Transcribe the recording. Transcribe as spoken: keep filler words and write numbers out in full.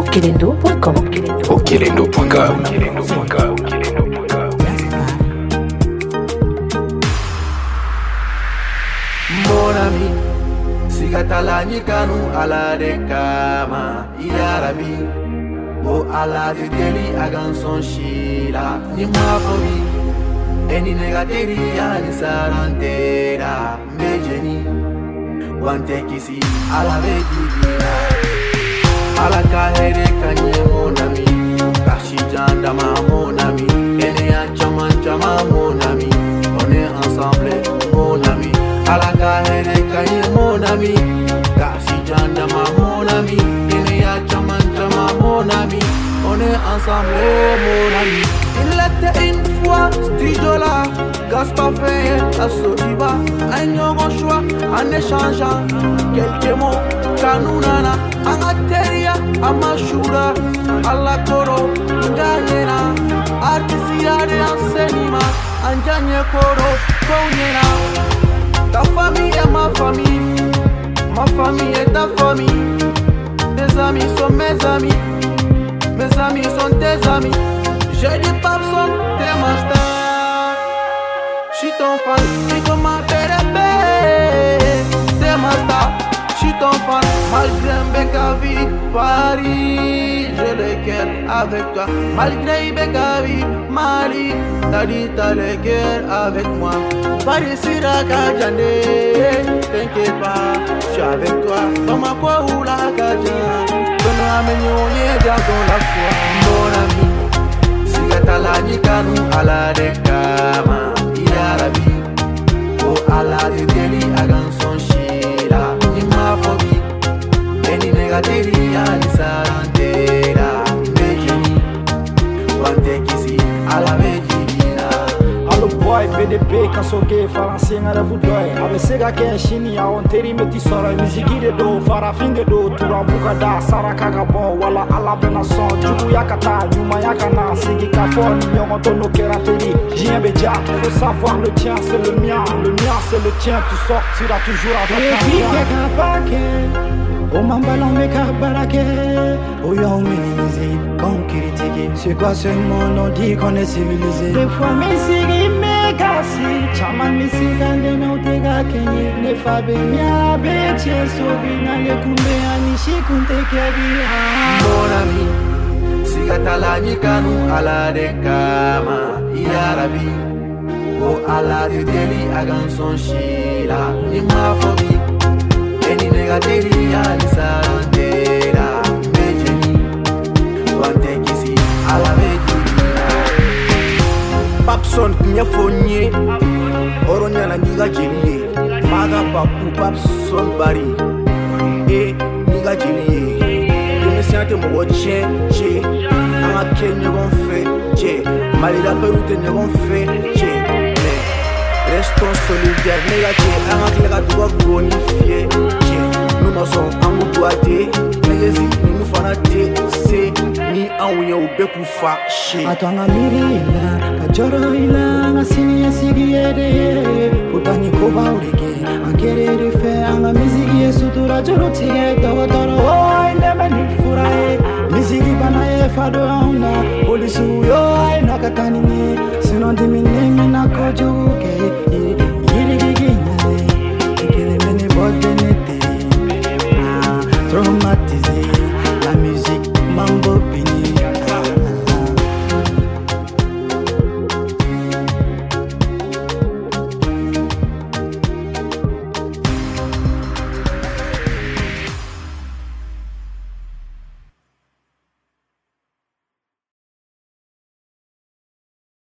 Okelendo point com. Okelendo point com. Mon ami, sigatala nyikanu ala de kama iyarabi. O ala de deli agan son shila ni mafobi. Eni negateri ani sarantera mejeni. Wante kisi ala vejina. Ala kahere kanye mon ami. Kashi janda ma mon ami. Ene anchaman chama mon ami. On est ensemble mon ami. Ala kahere kanye mon ami. Kashi janda ma mon ami. Ene anchaman chama mon ami. On est ensemble mon ami. Il était une fois studio là. Gaspard fait à Sodiba. Un nouveau choix en échangeant quelques mots. Kanunana, Angateria, Amashura, Alakoro, Nganyena, Artisia de Ansenima, Anjanye Koro, Konyena. Ta famille est ma famille, ma famille est ta famille. Tes amis sont mes amis, mes amis sont tes amis. J'ai des papes sont tes masters. J'suis ton fan, j'suis comme ma bébé, tes masters. J'suis ton fan, malgré Mbekavi, Paris, je le cœur avec toi. Malgré Mbekavi, Mali, t'as dit t'as le cœur avec moi. Paris, Siraka, Djane, t'inquiète pas, j'suis avec toi. Maman, quoi ou la Kajan, Beno Amenyo, y'a dans la foi. Mon ami, Sigatala Nikanu, ala de Kama, Iyarabi, O ala de Deli, Agan son Shila. Mafobi, eni negateri ani sarantera mejini, wante kisi ala mejina. Allo boy, B D P, kasoke, faransi ngara vudoy. Abe sega ke shini ya onteri meti soro. Miziki de do, farafin de do, turambuka da, saraka gabo, wala ala bena son. Jubu yakata, yuma yakana, sigi kafon, nyongoto no kerateri. Jien beja, faut savoir le tien, c'est le mien, le mien c'est le tien. Tu sortiras toujours avec un mien. O mambalon me kabarake, o y'a minimisé, comme critiqué. C'est quoi ce monde, on dit qu'on est civilisé. Des fois mes sigi me kasi, chaman me sigande me otega kenye. Ne fabe mia beche sobina le kumbe anishi kunte kebi. Mon ami, sigatala nyikanu ala de kama iyarabi. O ala de deli agan son shila ni mafobi. Eni negateri ani sarantera mejeni, wante kisi ala mejina. Papson knya fonye, oronya na niga jeliye. Maga papu papson bari, e niga jeliye. Deme siante mo che che, anga kenye gon fe che, malira perute nye gon fe che. Restons solidaires, négatifs, arrête les gars de bonifier. Nous m'en sommes en boîté, mais nous nous fanatés, c'est ni en ou y'a beku fâché. Attends à mirila, kajoro ila, na sini ya sigi ede. Putani koba urege, akere refe, anga mizigi ya sutura joro tige, dawa doro, oh, indeme ni furae. Mizigi bana ye fado auna, polisu yo, ay nakatani ni, sinon dimine mina kojo.